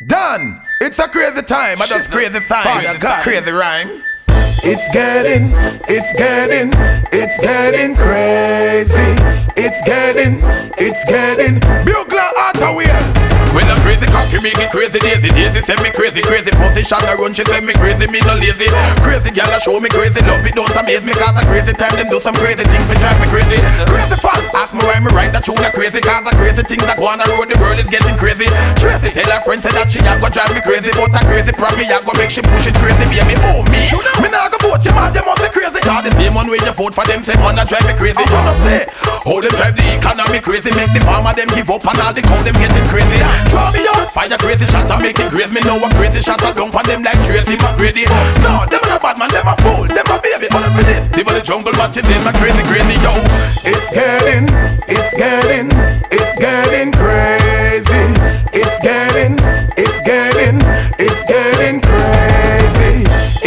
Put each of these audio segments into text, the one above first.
Done. It's a crazy time. I just crazy sign. It's a crazy rhyme. It's getting crazy. It's getting Bugler Auto-Wheel. Well, I'm crazy cocky, make it crazy daisy. Daisy send me crazy position. I run, she send me crazy, me no lazy. Crazy girl, I show me crazy love. It don't amaze me, cause a crazy time them do some crazy things to drive me crazy. Crazy fans, ask me why me write that tune a crazy, cause a crazy things that go on the road, the world is getting crazy. Tracy tell her friend say that she a go drive me crazy, but a crazy promise I go make she push it crazy, baby. Oh me, me nah go vote you man, them must be crazy. Cause the same one way you vote for them, say man a drive me crazy. You know say, how they drive the economy crazy, make the farmer them give up and all the cow them getting crazy. Draw me out, fire crazy shot and make it crazy. Me know a crazy shot and down for them like Tracy McGrady. No, them a bad man, them a fool, them a baby, all for this. They the jungle watching them a crazy, yo. It's getting crazy. It's getting crazy. It's getting crazy.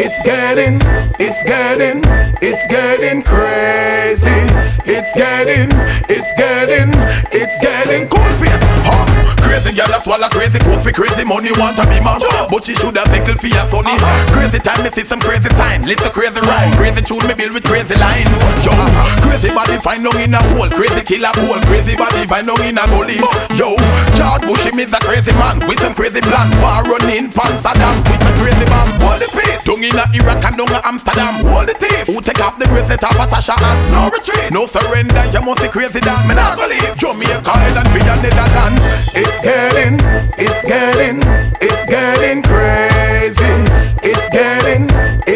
It's getting cool face. Crazy girl a swallow crazy coke for crazy money want to be man, but she should have taken for your sonny. Crazy time me see some crazy sign, listen crazy rhyme. Crazy tune me build with crazy line. Yo, crazy body find down in a hole, crazy killer hole. Crazy body find down in a gully. Yo, George Bush him is a crazy man with some crazy plan. War running pants Saddam with a crazy bomb. Hold the pace, down in a Iraq and down in Amsterdam. Hold the thief, who take off the bracelet of Natasha and no retreat, no surrender. You must be crazy down. Me not go leave Jamaica Island for your Netherlands. It's getting crazy. It's getting crazy. It's getting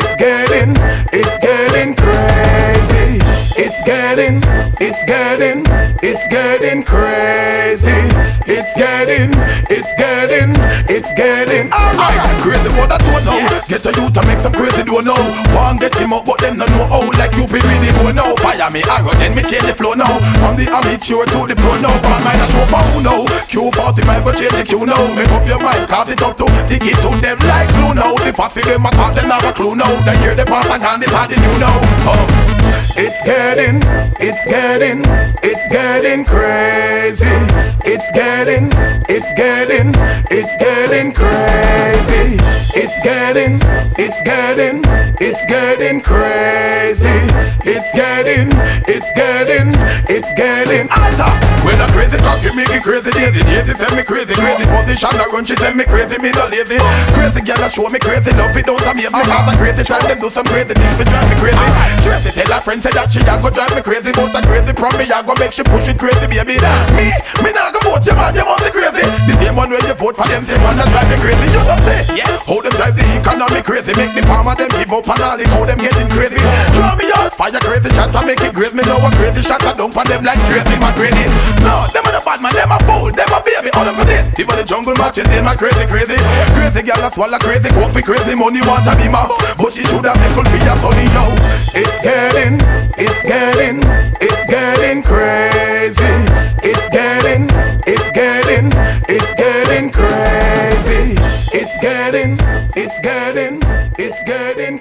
alright. Crazy what I don't know. Get a youth to make some crazy don't know. One get him up but them don't know how. Like you be really don't know. Fire me arrow then me change the flow now. From the amateur to the pro now. Bad mind a show power now. Q45 go change the Q now. Make up your mind cause it up to stick it to them like glue now. The fussy them a talk them have a clue now. They hear the pass and hand this hard you know. It's getting crazy. It's getting crazy. It's getting alter. Well a crazy cocky make it crazy daisy. Daisy send me crazy position. I run, she send me crazy, me no lazy. Crazy girl a show me crazy love. It don't amaze me cause a crazy try them do some crazy things to drive me crazy. Tracy tell her friend say that she a go drive me crazy, but a crazy promise I go make she push it crazy, baby. Me nah go vote you man, you must be crazy. The same one where you vote for them, same one that drive me crazy. You know say, how they drive the economy crazy, make the farmer them give up and all the cow them getting crazy. Draw me out, fire crazy shot and make it crazy. Me know a crazy shot and down for them like Tracy McGrady. No, them a the bad man, them a fool, them a baby, all them for this. Even the jungle matches, them a crazy. Crazy girl a swallow crazy coke for crazy money want to be man, but she should have nickel for your sonny, yo. It's getting crazy. It's getting crazy. It's getting